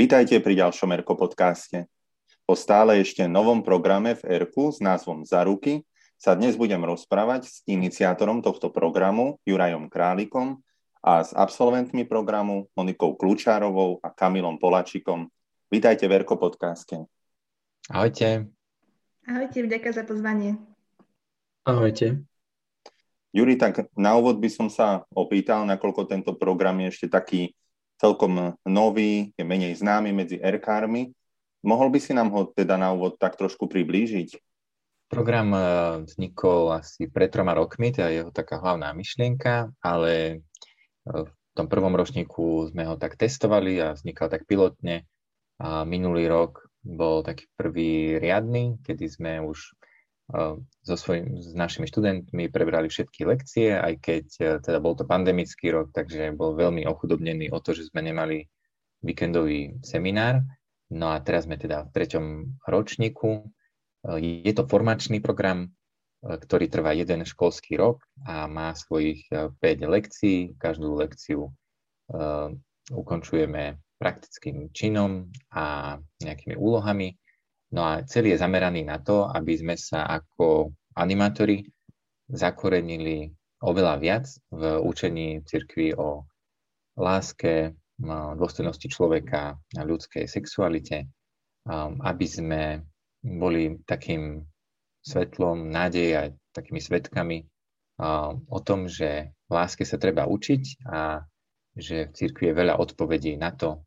Vítajte pri ďalšom Erko podcaste. Po stále ešte novom programe v Erku s názvom Za ruky sa dnes budem rozprávať s iniciátorom tohto programu Jurajom Králikom a s absolventmi programu Monikou Kľúčárovou a Kamilom Poláčikom. Vítajte v Erko podcaste. Ahojte. Ahojte, vďaka za pozvanie. Ahojte. Juri, tak na úvod by som sa opýtal, nakoľko tento program je ešte taký celkom nový, je menej známy medzi erkármi. Mohol by si nám ho teda na úvod tak trošku priblížiť? Program vznikol asi pred 3 rokmi, to je jeho taká hlavná myšlienka, ale v tom prvom ročníku sme ho tak testovali a vznikal tak pilotne. A minulý rok bol taký prvý riadny, kedy sme už s našimi študentmi prebrali všetky lekcie, aj keď teda bol to pandemický rok, takže bol veľmi ochudobnený o to, že sme nemali víkendový seminár. No a teraz sme teda v 3. ročníku. Je to formačný program, ktorý trvá jeden školský rok a má svojich 5 lekcií. Každú lekciu ukončujeme praktickým činom a nejakými úlohami. No a celý je zameraný na to, aby sme sa ako animátori zakorenili oveľa viac v učení cirkvi o láske, dôstojnosti človeka a ľudskej sexualite, aby sme boli takým svetlom nádeje a takými svedkami o tom, že v láske sa treba učiť a že v cirkvi je veľa odpovedí na to,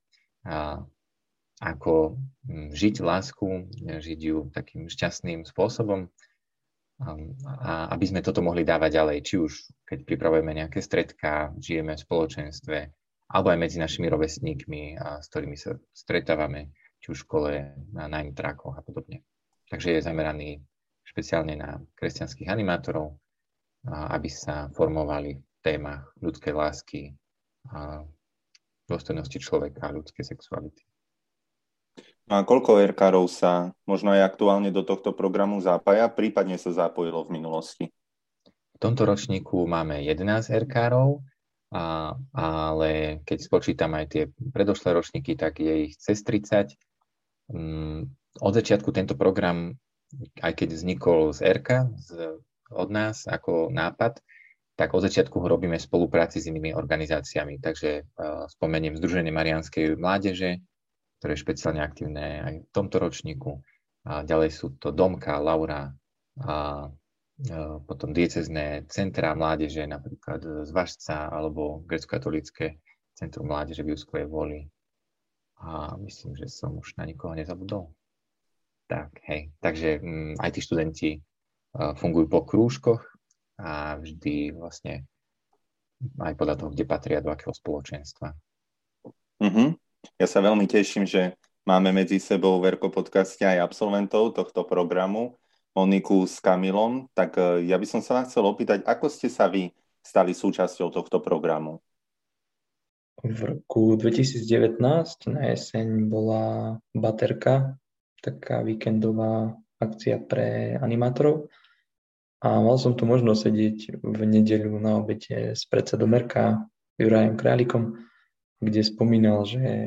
ako žiť lásku, žiť ju takým šťastným spôsobom a aby sme toto mohli dávať ďalej, či už keď pripravujeme nejaké stretká, žijeme v spoločenstve, alebo aj medzi našimi rovesníkmi, s ktorými sa stretávame, či už v škole, na intrákoch a podobne. Takže je zameraný špeciálne na kresťanských animátorov, aby sa formovali v témach ľudskej lásky, dôstojnosti človeka a ľudskej sexuality. No a koľko erkárov sa možno aj aktuálne do tohto programu zapája, prípadne sa zapojilo v minulosti? V tomto ročníku máme 11 erkárov, ale keď spočítam aj tie predošlé ročníky, tak je ich cez 30. Od začiatku tento program, aj keď vznikol z Erka, od nás ako nápad, tak od začiatku ho robíme v spolupráci s inými organizáciami. Takže spomeniem Združenie Mariánskej mládeže, ktoré je špeciálne aktívne aj v tomto ročníku. A ďalej sú to Domka, Laura a potom diecézne centrá mládeže, napríklad z Važca alebo Grécko-katolícke centrum mládeže v Juskovej Voli. A myslím, že som už na nikoho nezabudol. Tak, hej. Takže aj tí študenti fungujú po krúžkoch a vždy vlastne aj podľa toho, kde patria, do akého spoločenstva. Ja sa veľmi teším, že máme medzi sebou v Erko podcaste aj absolventov tohto programu, Moniku s Kamilom. Tak ja by som sa vás chcel opýtať, ako ste sa vy stali súčasťou tohto programu? V roku 2019 na jeseň bola baterka, taká víkendová akcia pre animátorov. A mal som tu možnosť sedieť v nedeľu na obede s predsedom Erka Jurajom Králikom, kde spomínal, že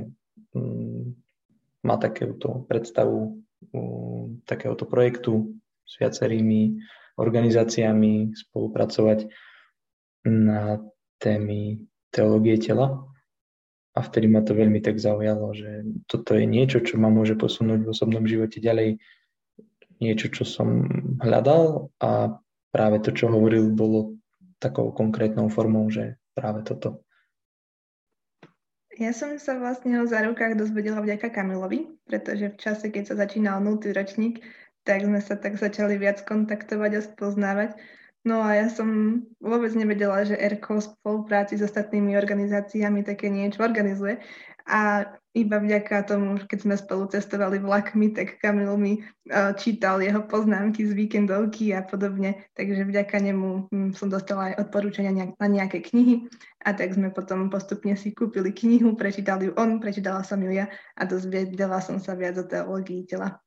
má takéto predstavu takéhoto projektu s viacerými organizáciami spolupracovať na témy teológie tela. A vtedy ma to veľmi tak zaujalo, že toto je niečo, čo ma môže posunúť v osobnom živote ďalej. Niečo, čo som hľadal a práve to, čo hovoril, bolo takou konkrétnou formou, že práve toto. Ja som sa vlastne o Za rukách dozvedela vďaka Kamilovi, pretože v čase, keď sa začínal 0. ročník, tak sme sa tak začali viac kontaktovať a spoznávať. No a ja som vôbec nevedela, že Erko v spolupráci s ostatnými organizáciami také niečo organizuje. A iba vďaka tomu, keď sme spolu cestovali vlakmi, tak Kamil mi čítal jeho poznámky z víkendovky a podobne. Takže vďaka nemu som dostala aj odporúčania na nejaké knihy. A tak sme potom postupne si kúpili knihu, prečítal ju on, prečítala som ju ja a dozvedela som sa viac o teológii tela.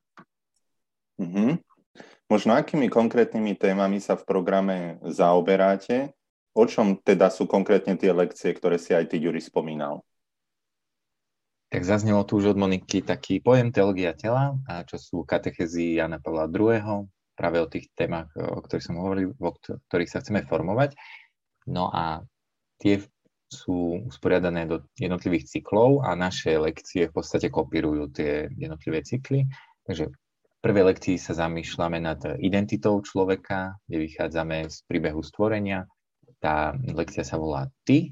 Možno akými konkrétnymi témami sa v programe zaoberáte? O čom teda sú konkrétne tie lekcie, ktoré si aj ty, Juri, spomínal? Tak zaznelo tu už od Moniky taký pojem teológia tela, a čo sú katechézy Jana Pavla II, práve o tých témach, o ktorých som hovoril, o ktorých sa chceme formovať. No a tie sú usporiadané do jednotlivých cyklov a naše lekcie v podstate kopírujú tie jednotlivé cykly. Takže v prvej lekcii sa zamýšľame nad identitou človeka, kde vychádzame z príbehu stvorenia. Tá lekcia sa volá Ty,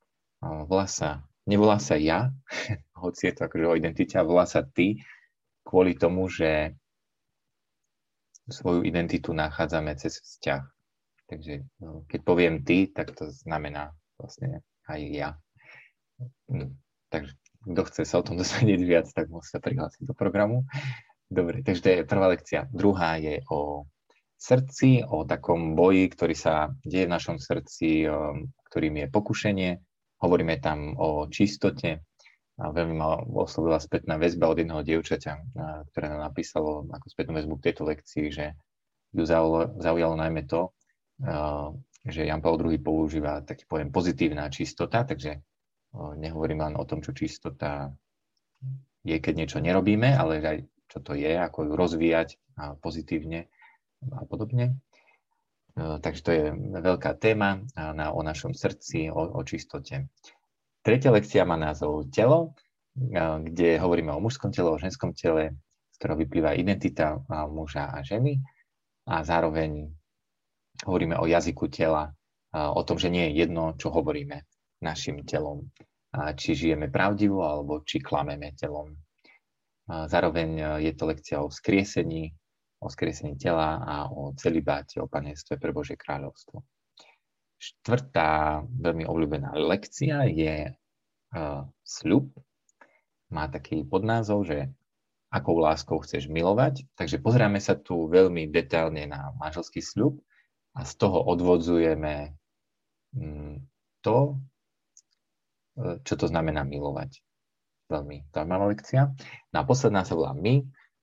nevolá sa ja, hoci je to akože o identite, a volá sa Ty kvôli tomu, že svoju identitu nachádzame cez vzťah. Takže keď poviem ty, tak to znamená vlastne aj ja. Takže kto chce sa o tom dozvedieť viac, tak musí sa prihlásiť do programu. Dobre, takže to je prvá lekcia. Druhá je o srdci, o takom boji, ktorý sa deje v našom srdci, ktorým je pokušenie. Hovoríme tam o čistote. A veľmi ma oslovila spätná väzba od jedného dievčaťa, ktoré nám napísalo ako spätnú väzbu k tejto lekcii, že ju zaujalo najmä to, že Jan Pavel II používa taký pojem pozitívna čistota, takže nehovorím len o tom, čo čistota je, keď niečo nerobíme, ale aj čo to je, ako ju rozvíjať pozitívne a podobne. Takže to je veľká téma o našom srdci, o čistote. Tretia lekcia má názov Telo, kde hovoríme o mužskom tele, o ženskom tele, z ktorého vyplýva identita muža a ženy. A zároveň hovoríme o jazyku tela, o tom, že nie je jedno, čo hovoríme našim telom. Či žijeme pravdivo, alebo či klameme telom. Zároveň je to lekcia o skriesení tela a o celibáte, o panenstve pre Božie kráľovstvo. Štvrtá veľmi obľúbená lekcia je sľub. Má taký podnázov, že akou láskou chceš milovať. Takže pozeráme sa tu veľmi detailne na manželský sľub a z toho odvodzujeme to, čo to znamená milovať. Veľmi zaujímavá lekcia. No a posledná sa volá My,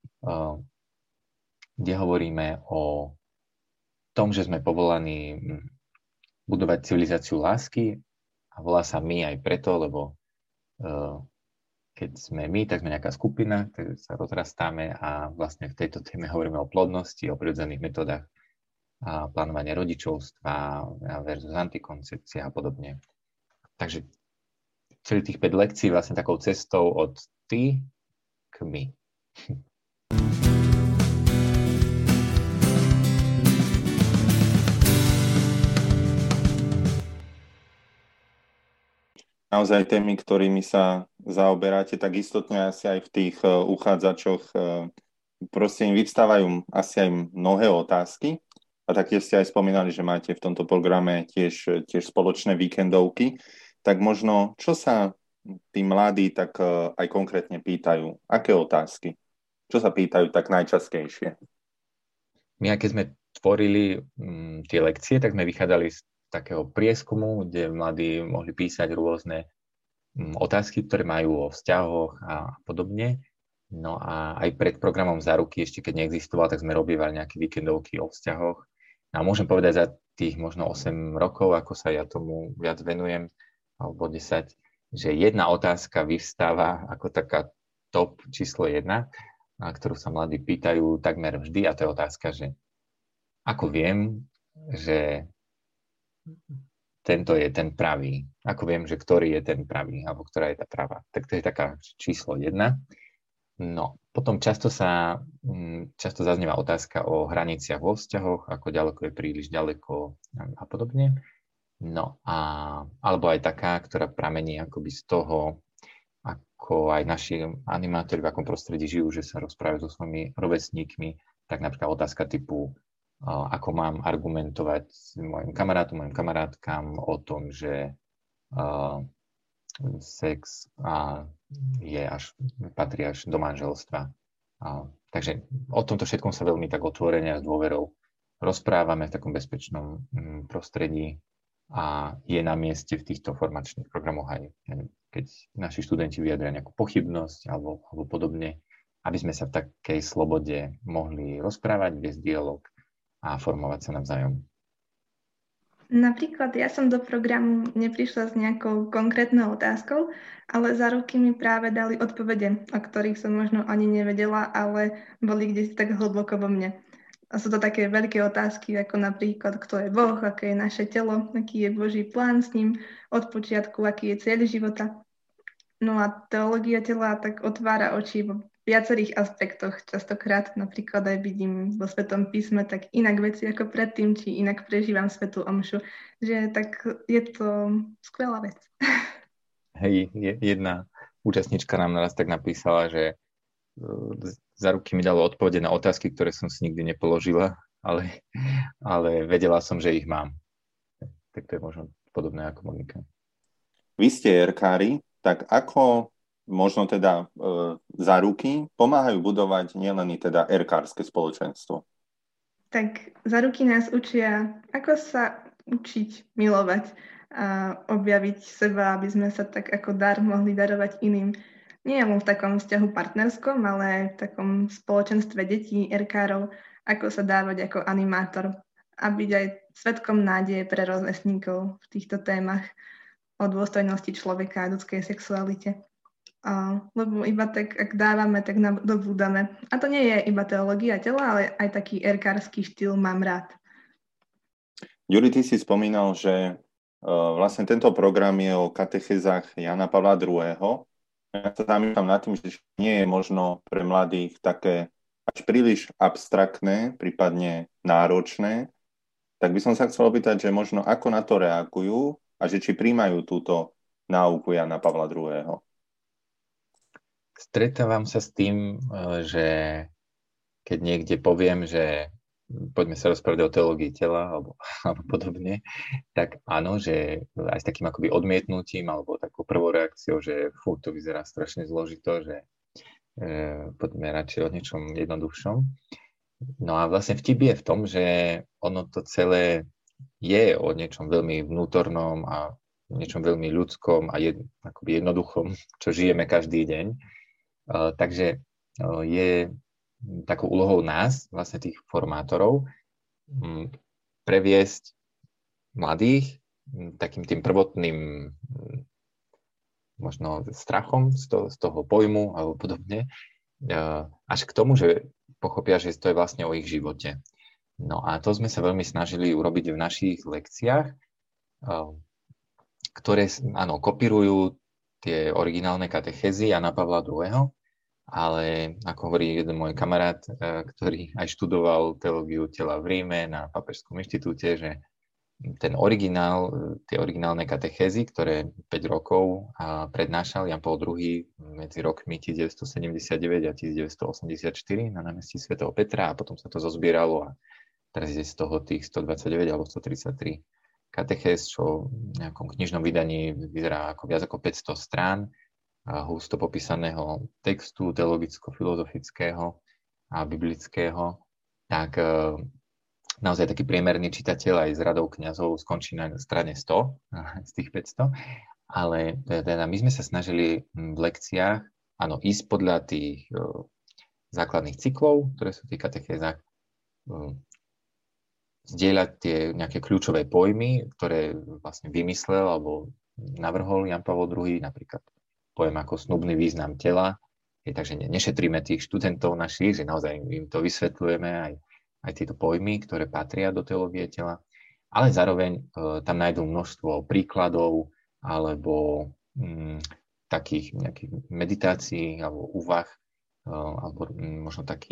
kde hovoríme o tom, že sme povolaní budovať civilizáciu lásky a volá sa My aj preto, lebo keď sme my, tak sme nejaká skupina, takže sa rozrastáme a vlastne v tejto téme hovoríme o plodnosti, o prirodzených metodách a plánovania rodičovstva versus antikoncepcia a podobne. Takže celých tých 5 lekcií vlastne takou cestou od ty k my. Naozaj témy, ktorými sa zaoberáte, tak istotne asi aj v tých uchádzačoch proste im vyvstávajú asi aj mnohé otázky. A taktiež ste aj spomínali, že máte v tomto programe tiež spoločné víkendovky. Tak možno, čo sa tí mladí tak aj konkrétne pýtajú? Aké otázky? Čo sa pýtajú tak najčastejšie? My, keď sme tvorili tie lekcie, tak sme vychádzali z takého prieskumu, kde mladí mohli písať rôzne otázky, ktoré majú o vzťahoch a podobne. No a aj pred programom Záruky, ešte keď neexistoval, tak sme robievali nejaké víkendovky o vzťahoch. A môžem povedať za tých možno 8 rokov, ako sa ja tomu viac venujem, alebo 10, že jedna otázka vyvstáva ako taká top číslo 1, ktorú sa mladí pýtajú takmer vždy, a to je otázka, že ako viem, že tento je ten pravý. Ako viem, že ktorý je ten pravý, alebo ktorá je tá pravá. Tak to je taká číslo 1. No, potom často zaznieva otázka o hraniciach vo vzťahoch, ako ďaleko je príliš ďaleko a podobne. No, alebo aj taká, ktorá pramení akoby z toho, ako aj naši animátori v akom prostredí žijú, že sa rozprávajú so svojimi rovesníkmi, tak napríklad otázka typu ako mám argumentovať s mojim kamarátom, mojim kamarátkam o tom, že sex patrí až do manželstva. Takže o tomto všetkom sa veľmi tak otvorene a s dôverou rozprávame v takom bezpečnom prostredí a je na mieste v týchto formačných programoch aj keď naši študenti vyjadria nejakú pochybnosť alebo podobne, aby sme sa v takej slobode mohli rozprávať, viesť dialog a formovať sa navzájom. Napríklad ja som do programu neprišla s nejakou konkrétnou otázkou, ale za ruky mi práve dali odpovede, o ktorých som možno ani nevedela, ale boli kdesi tak hlboko vo mne. A sú to také veľké otázky, ako napríklad, kto je Boh, aké je naše telo, aký je Boží plán s ním, od počiatku, aký je cieľ života. No a teológia tela tak otvára oči vo viacerých aspektoch. Častokrát napríklad aj vidím vo Svetom písme tak inak veci ako predtým, či inak prežívam svätú omšu. Že tak je to skvelá vec. Hej, jedna účastnička nám raz tak napísala, že za ruky mi dalo odpovede na otázky, ktoré som si nikdy nepoložila, ale vedela som, že ich mám. Tak to je možno podobné ako Monika. Vy ste erkári, tak ako možno teda za ruky pomáhajú budovať nielen teda erkárske spoločenstvo? Tak za ruky nás učia, ako sa učiť milovať a objaviť seba, aby sme sa tak ako dar mohli darovať iným. Nie len v takom vzťahu partnerskom, ale aj v takom spoločenstve detí, erkárov, ako sa dávať ako animátor a byť aj svedkom nádeje pre rovesníkov v týchto témach o dôstojnosti človeka a ľudskej sexualite. Lebo iba tak, ak dávame, tak dobúdame. A to nie je iba teológia tela, ale aj taký erkársky štýl mám rád. Juri, ty si spomínal, že vlastne tento program je o katechézach Jana Pavla II. Ja sa zamýšľam nad tým, že nie je možno pre mladých také až príliš abstraktné, prípadne náročné. Tak by som sa chcel opýtať, že možno ako na to reagujú a že či príjmajú túto náuku Jana Pavla II. Stretávam sa s tým, že keď niekde poviem, že poďme sa rozprávať o teológii tela alebo podobne, tak áno, že aj s takým akoby odmietnutím alebo takou prvou reakciou, že to vyzerá strašne zložito, že poďme radšej o niečom jednoduchšom. No a vlastne vtip je v tom, že ono to celé je o niečom veľmi vnútornom a niečom veľmi ľudskom a akoby jednoduchom, čo žijeme každý deň. Takže je takou úlohou nás, vlastne tých formátorov, previesť mladých takým tým prvotným možno strachom z toho pojmu alebo podobne, až k tomu, že pochopia, že to je vlastne o ich živote. No a to sme sa veľmi snažili urobiť v našich lekciách, ktoré, áno, kopírujú tie originálne katechézy Jana Pavla II., ale ako hovorí jeden môj kamarát, ktorý aj študoval teológiu tela v Ríme na Pápežskom inštitúte, že ten originál, tie originálne katechézy, ktoré 5 rokov prednášal Jan Paul II medzi rokmi 1979 a 1984 na námestí svätého Petra a potom sa to zozbieralo a teraz je z toho tých 129 alebo 133 katechéz, čo v nejakom knižnom vydaní vyzerá ako viac ako 500 strán husto popísaného textu teologicko-filozofického a biblického, tak naozaj taký priemerný čitateľ aj z radou kňazov skončí na strane 100 z tých 500, ale teda my sme sa snažili v lekciách ísť podľa tých základných cyklov, ktoré sú v tých katechézach, zdieľať tie nejaké kľúčové pojmy, ktoré vlastne vymyslel alebo navrhol Jan Pavol II, napríklad pojem ako snubný význam tela. Takže nešetríme tých študentov našich, že naozaj im to vysvetľujeme aj tieto pojmy, ktoré patria do teológie tela, ale zároveň tam nájdú množstvo príkladov alebo takých nejakých meditácií alebo úvah alebo možno tak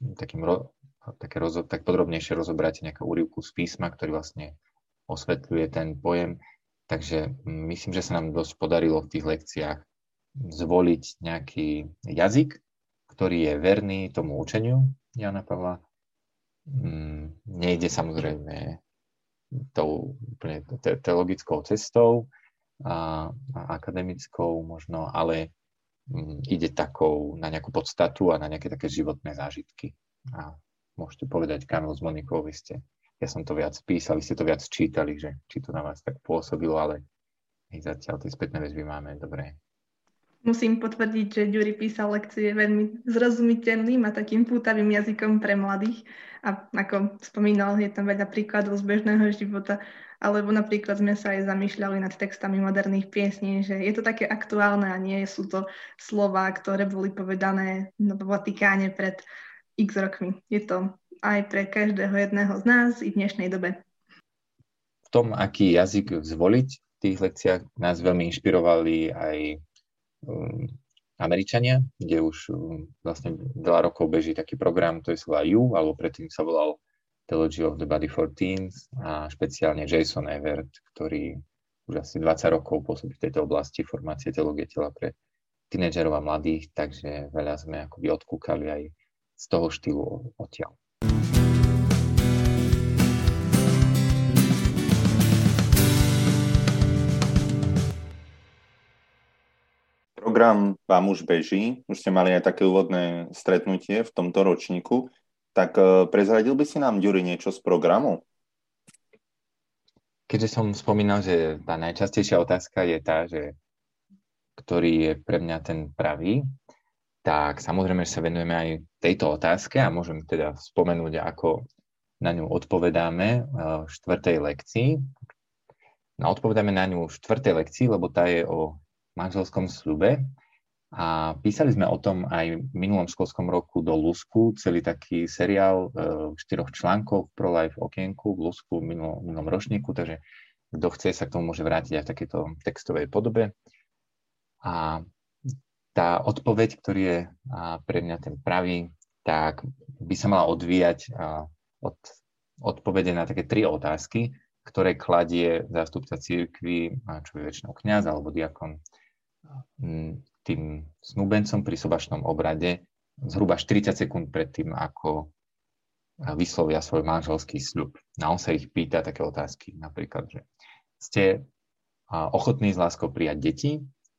podrobnejšie rozobrať nejakú úryvku z písma, ktorý vlastne osvetľuje ten pojem. Takže myslím, že sa nám dosť podarilo v tých lekciách zvoliť nejaký jazyk, ktorý je verný tomu učeniu Jana Pavla. Nejde samozrejme tou úplne teologickou cestou a akademickou možno, ale ide takou na nejakú podstatu a na nejaké také životné zážitky. A môžete povedať, Kamil s Monikou, ja som to viac písal, vy ste to viac čítali, že či to na vás tak pôsobilo, ale zatiaľ tie spätné väzby máme dobré. Musím potvrdiť, že Ďuri písal lekcie veľmi zrozumiteľným a takým pútavým jazykom pre mladých. A ako spomínal, je tam veľa príkladov z bežného života, alebo napríklad sme sa aj zamýšľali nad textami moderných piesní, že je to také aktuálne a nie sú to slová, ktoré boli povedané v Vatikáne pred x rokmi. Je to aj pre každého jedného z nás i v dnešnej dobe. V tom, aký jazyk zvoliť v tých lekciách, nás veľmi inšpirovali aj Američania, kde už vlastne veľa rokov beží taký program, to je sa volá You, alebo predtým sa volal Theology of the Body for Teens a špeciálne Jason Evert, ktorý už asi 20 rokov pôsobí v tejto oblasti formácie teológie tela pre tínedžerov a mladých, takže veľa sme akoby odkúkali aj z toho štýlu odtiaľ. Program vám už beží, už ste mali aj také úvodné stretnutie v tomto ročníku, tak prezradil by si nám, Ďuri, niečo z programu? Keďže som spomínal, že tá najčastejšia otázka je tá, že ktorý je pre mňa ten pravý, tak samozrejme, že sa venujeme aj tejto otázke a môžem teda spomenúť, ako na ňu odpovedáme v 4. lekcii. No, odpovedáme na ňu v 4. lekcii, lebo tá je o manželskom sľube a písali sme o tom aj v minulom školskom roku do Lusku, celý taký seriál 4 článkov v ProLife okienku v Lusku v minulom ročníku, takže kto chce sa k tomu môže vrátiť aj v takejto textovej podobe. A tá odpoveď, ktorý je pre mňa ten pravý, tak by sa mala odvíjať od odpovede na také 3 otázky, ktoré kladie zástupca cirkvi, čo je väčšinou kňaz alebo diakon, tým snúbencom pri sobašnom obrade zhruba 40 sekúnd pred tým, ako vyslovia svoj manželský sľub. A on sa ich pýta také otázky, napríklad, že ste ochotní s láskou prijať deti?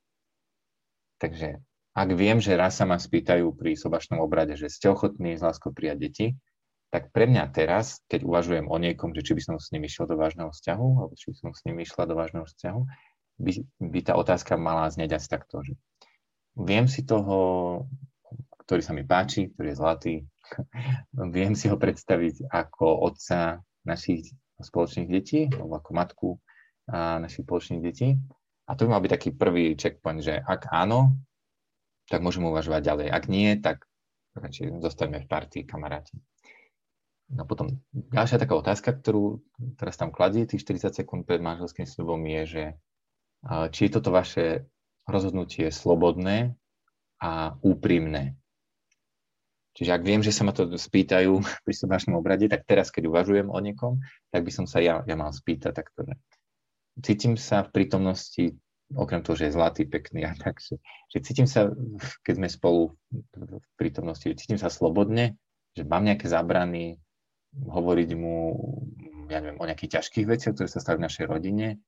Takže ak viem, že raz sa ma spýtajú pri sobašnom obrade, že ste ochotní s láskou prijať deti, tak pre mňa teraz, keď uvažujem o niekom, že či by som s ním išiel do vážneho vzťahu, alebo či by som s ním išla do vážneho vzťahu, by tá otázka mala znieť asi takto, že viem si toho, ktorý sa mi páči, ktorý je zlatý, viem si ho predstaviť ako otca našich spoločných detí, alebo ako matku našich spoločných detí. A to by mal byť taký prvý checkpoint, že ak áno, tak môžeme uvažovať ďalej. Ak nie, tak radšej zostaňme v partii, kamaráti. No potom ďalšia taká otázka, ktorú teraz tam kladie, tých 40 sekúnd pred manželským sľubom je, že či je toto vaše rozhodnutie slobodné a úprimné. Čiže ak viem, že sa ma to spýtajú pri sobašnom obrade, tak teraz, keď uvažujem o niekom, tak by som sa ja mal spýtať takto. Cítim sa v prítomnosti, okrem toho, že je zlatý, pekný, a tak, že cítim sa, keď sme spolu v prítomnosti, cítim sa slobodne, že mám nejaké zábrany hovoriť mu, ja neviem, o nejakých ťažkých veciach, ktoré sa stali v našej rodine.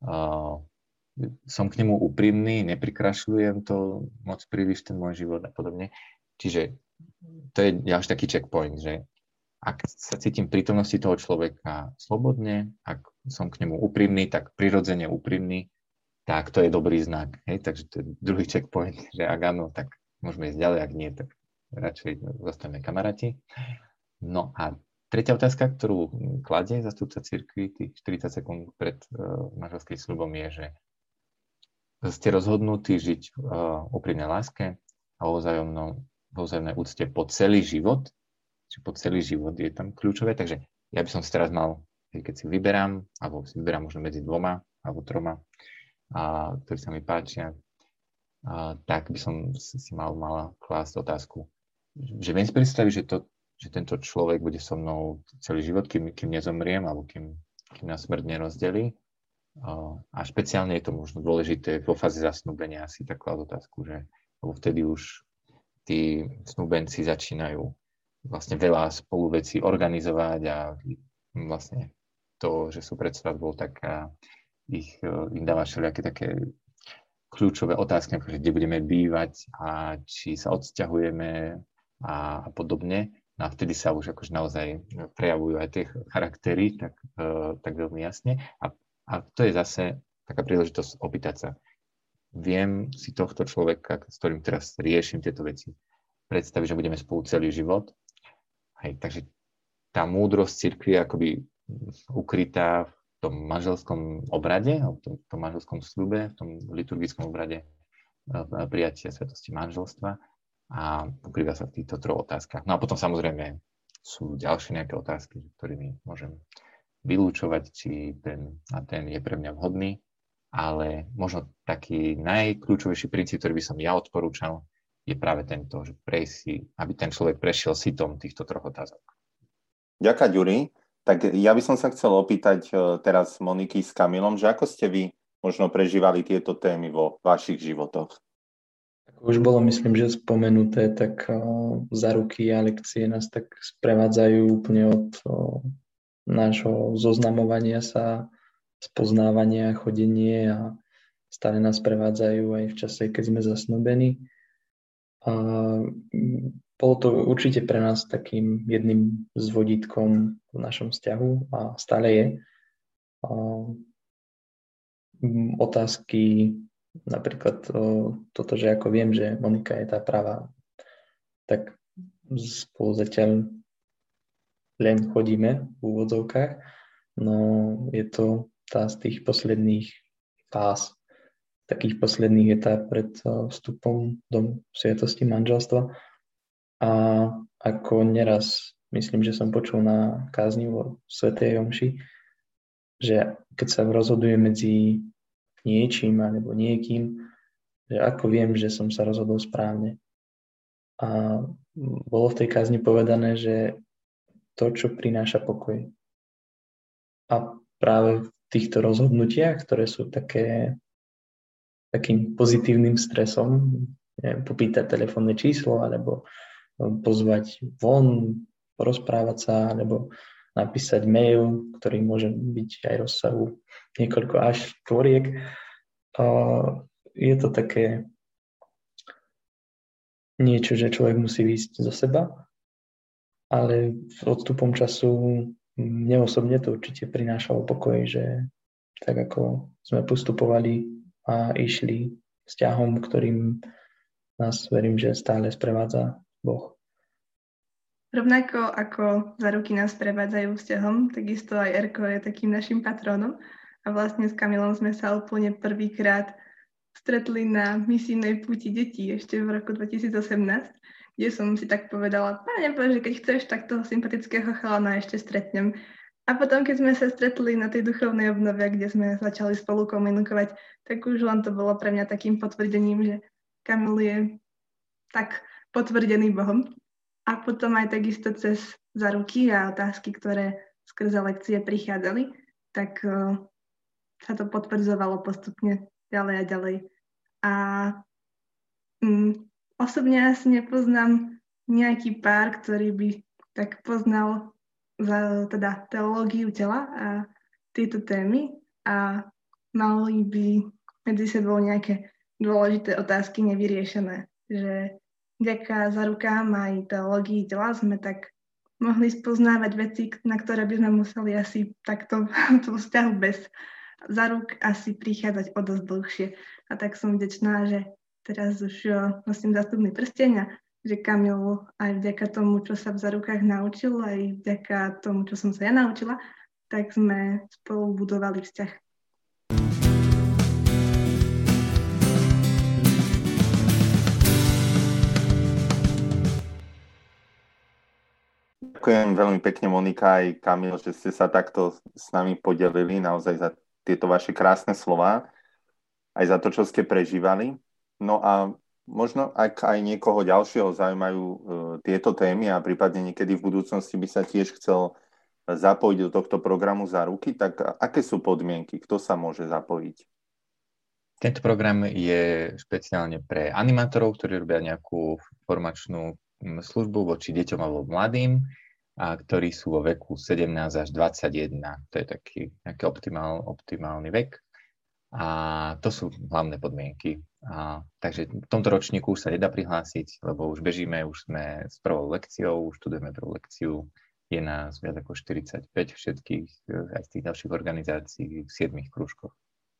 Som k nemu úprimný, neprikrašľujem to moc príliš, ten môj život a podobne. Čiže to je ďalší taký checkpoint, že ak sa cítim v prítomnosti toho človeka slobodne, ak som k nemu úprimný, tak prirodzene úprimný, tak to je dobrý znak. Hej? Takže to je druhý checkpoint, že ak áno, tak môžeme ísť ďalej, ak nie, tak radšej zostaneme kamaráti. No a tretia otázka, ktorú kladie zastupca cirkvi, tých 40 sekúnd pred manželským sľubom je, že ste rozhodnutí žiť v úprimnej láske a vo vzájomnej úcte po celý život. Čiže po celý život je tam kľúčové. Takže ja by som si teraz mal, keď si vyberám, alebo si vyberám možno medzi 2 alebo 3, ktorí sa mi páčia, tak by som si mala klásť otázku, že viem si predstaviť, že tento človek bude so mnou celý život, kým nezomriem, alebo kým nás smrť nerozdelí. A špeciálne je to možno dôležité vo fáze zasnúbenia si tak klásť otázku, že lebo vtedy už tí snúbenci začínajú vlastne veľa spolu vecí organizovať a vlastne to, že sú pred svadbou, tak im dáva všelijaké také kľúčové otázky, že kde budeme bývať a či sa odsťahujeme a podobne. No a vtedy sa už akože naozaj prejavujú aj tie charaktery tak veľmi jasne. A to je zase taká príležitosť opýtať sa, viem si tohto človeka, s ktorým teraz riešim tieto veci, predstaviť, že budeme spolu celý život. Hej, takže tá múdrosť cirkvi je akoby ukrytá v tom manželskom obrade, v tom manželskom sľube, v tom liturgickom obrade prijatia svetosti manželstva a ukrýva sa v týchto troch otázkach. No a potom samozrejme sú ďalšie nejaké otázky, ktorými môžem vylúčovať, či ten a ten je pre mňa vhodný, ale možno taký najkľúčovejší princíp, ktorý by som ja odporúčal, je práve tento, že aby ten človek prešiel sitom týchto troch otázok. Ďakujem, Ďuri. Tak ja by som sa chcel opýtať teraz Moniky s Kamilom, že ako ste vy možno prežívali tieto témy vo vašich životoch? Už bolo, myslím, že spomenuté, tak záruky a lekcie nás tak sprevádzajú úplne od nášho zoznamovania sa, spoznávania, chodenie a stále nás prevádzajú aj v čase, keď sme zasnúbení. A bolo to určite pre nás takým jedným z vodítkom v našom vzťahu a stále je. Otázky, napríklad toto, že ako viem, že Monika je tá pravá, tak spolu zatiaľ len chodíme v úvodzovkách, no je to tá z tých posledných fáz, takých posledných etáp pred vstupom do sviatosti manželstva. A ako neraz, myslím, že som počul na kázni vo svätej omši, že keď sa rozhoduje medzi niečím alebo niekým, že ako viem, že som sa rozhodol správne. A bolo v tej kázni povedané, že to, čo prináša pokoj. A práve v týchto rozhodnutiach, ktoré sú takým pozitívnym stresom, neviem, popýtať telefónne číslo, alebo pozvať von, porozprávať sa, alebo napísať mail, ktorý môže byť aj rozsahu niekoľko až tvoriek. Je to také niečo, že človek musí výjsť zo seba, ale s odstupom času mne osobne to určite prinášalo pokoj, že tak ako sme postupovali a išli vzťahom, ktorým nás, verím, že stále sprevádza Boh. Rovnako ako záruky nás prevádzajú vzťahom, takisto aj Erko je takým našim patronom a vlastne s Kamilom sme sa úplne prvýkrát stretli na misijnej púti detí ešte v roku 2018, kde som si tak povedala, Páne Bože, keď chceš, tak toho sympatického chalana ešte stretnem. A potom, keď sme sa stretli na tej duchovnej obnove, kde sme začali spolu komunikovať, tak už len to bolo pre mňa takým potvrdením, že Kamil je tak potvrdený Bohom. A potom aj takisto cez záruky a otázky, ktoré skrze lekcie prichádzali, tak sa to potvrdzovalo postupne ďalej a ďalej. A osobne asi nepoznám nejaký pár, ktorý by tak poznal teda teológiu tela a tieto témy a mali by medzi sebou nejaké dôležité otázky nevyriešené. Že vďaka zárukám aj teológii tela sme tak mohli spoznávať veci, na ktoré by sme museli asi takto v vzťahu bez záruk asi prichádzať o dosť dlhšie. A tak som vďačná, že teraz už nosím zástupný prsteň a že Kamil aj vďaka tomu, čo sa v zárukách naučil, aj vďaka tomu, čo som sa ja naučila, tak sme spolu budovali vzťah. Ďakujem veľmi pekne, Monika aj Kamil, že ste sa takto s nami podelili naozaj za tieto vaše krásne slová, aj za to, čo ste prežívali. No a možno, ak aj niekoho ďalšieho zaujímajú tieto témy a prípadne niekedy v budúcnosti by sa tiež chcel zapojiť do tohto programu Záruky, tak aké sú podmienky? Kto sa môže zapojiť? Tento program je špeciálne pre animátorov, ktorí robia nejakú formačnú službu voči deťom alebo mladým, a ktorí sú vo veku 17 až 21. To je taký nejaký optimálny vek. A to sú hlavné podmienky. Takže v tomto ročníku už sa nedá prihlásiť, lebo už bežíme, už sme s prvou lekciou, už študujeme prvú lekciu. Je nás viac ako 45 všetkých, aj z tých ďalších organizácií v 7 krúžkoch.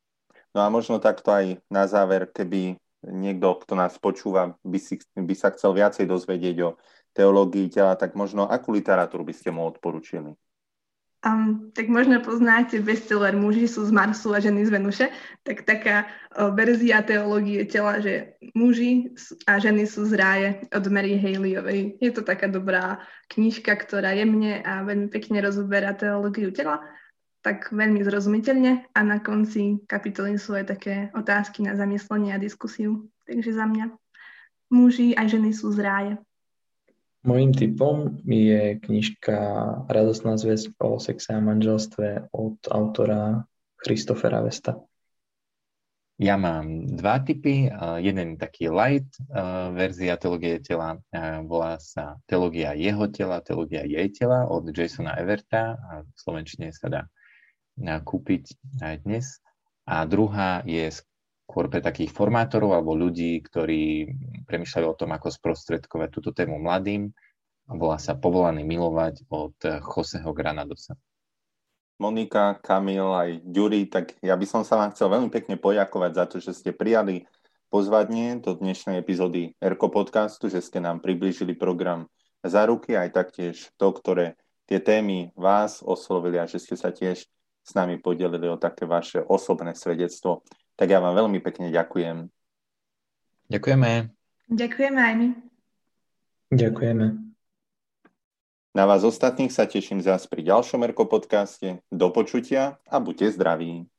No a možno takto aj na záver, keby niekto, kto nás počúva, by sa chcel viacej dozvedieť o teológii tela, tak možno akú literatúru by ste mu odporučili? Tak možno poznáte bestseller Muži sú z Marsu a ženy z Venuše, tak taká verzia teológie tela, že muži a ženy sú z ráje od Mary Haleyovej. Je to taká dobrá knižka, ktorá jemne a veľmi pekne rozoberá teológiu tela, tak veľmi zrozumiteľne a na konci kapitoly sú aj také otázky na zamyslenie a diskusiu. Takže za mňa muži a ženy sú z ráje. Mojím tipom je knižka Radostná zvesť o sexe a manželstve od autora Christophera Westa. Ja mám dva tipy. Jeden taký light verzia teológie tela, volá sa Teológia jeho tela, Teológia jej tela od Jasona Everta a v slovenčine sa dá kúpiť aj dnes. A druhá je skôr pre takých formátorov alebo ľudí, ktorí premýšľajú o tom, ako sprostredkovať túto tému mladým. Volá sa Povolaný milovať od Joseho Granadosa. Monika, Kamil aj Ďuri, tak ja by som sa vám chcel veľmi pekne poďakovať za to, že ste prijali pozvanie do dnešnej epizódy Erko podcastu, že ste nám priblížili program Záruky, aj taktiež to, ktoré tie témy vás oslovili a že ste sa tiež s nami podelili o také vaše osobné svedectvo. Tak ja vám veľmi pekne ďakujem. Ďakujeme. Ďakujeme aj my. Ďakujeme. Na vás ostatných sa teším zás pri ďalšom Erko podcaste. Do počutia a buďte zdraví.